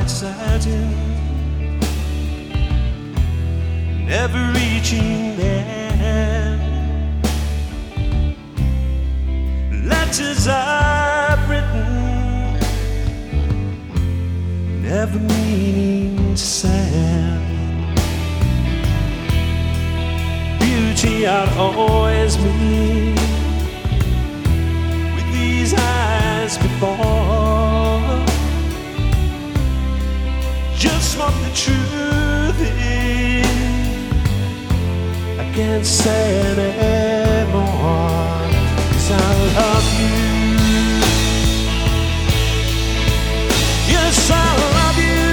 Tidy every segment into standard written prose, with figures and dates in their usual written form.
white satin, never reaching there. Letters I've written, never meaning to send. Beauty I'd always meet with these eyes before. Just what the truth is, I can't say anymore, 'cause I love you. Yes, I love you.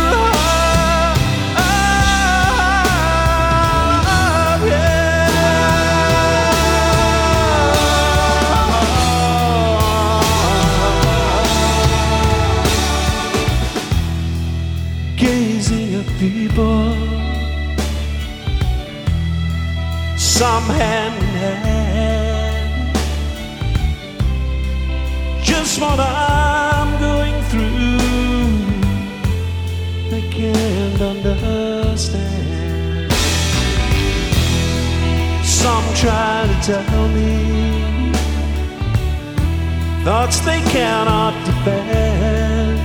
Gazing at people, some hand in hand, just what I'm going through, they can't understand. Some try to tell me thoughts they cannot defend.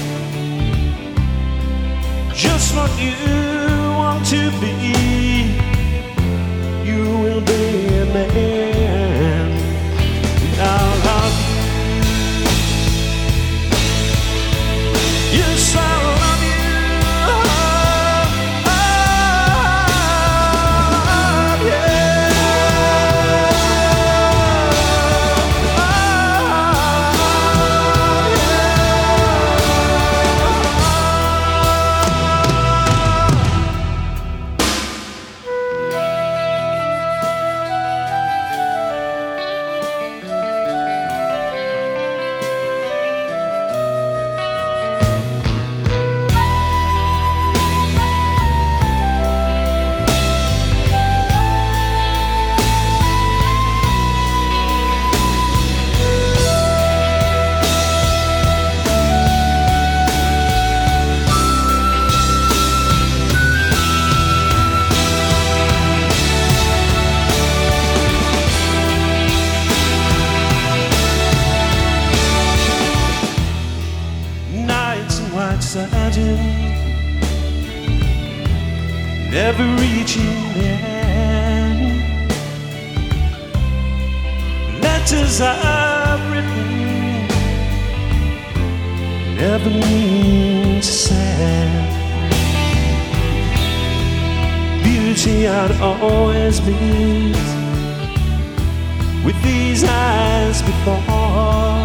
Just what you want to be, you will be a man. I'll love you. Yes, I love you. Satin, never reaching there. Letters I've written, never mean to send. Beauty I'd always meet with these eyes before.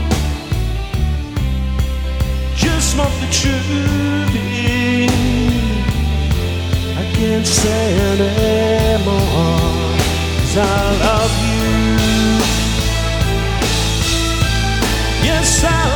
Just what the truth is, I can't say anymore, 'cause I love you. Yes, I